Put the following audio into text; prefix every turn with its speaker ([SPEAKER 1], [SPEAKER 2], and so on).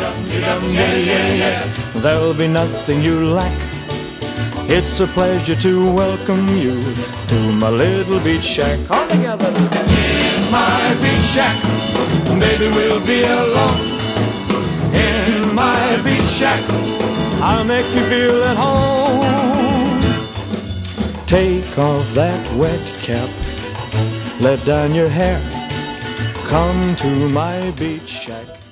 [SPEAKER 1] Yeah, yeah, yeah. There'll be nothing you lack. It's a pleasure to welcome you to my little beach shack. All together now. In my beach shack, baby, we'll be alone. In my beach shack, I'll make you feel at home. Take off that wet cap, let down your hair. Come to my beach shack.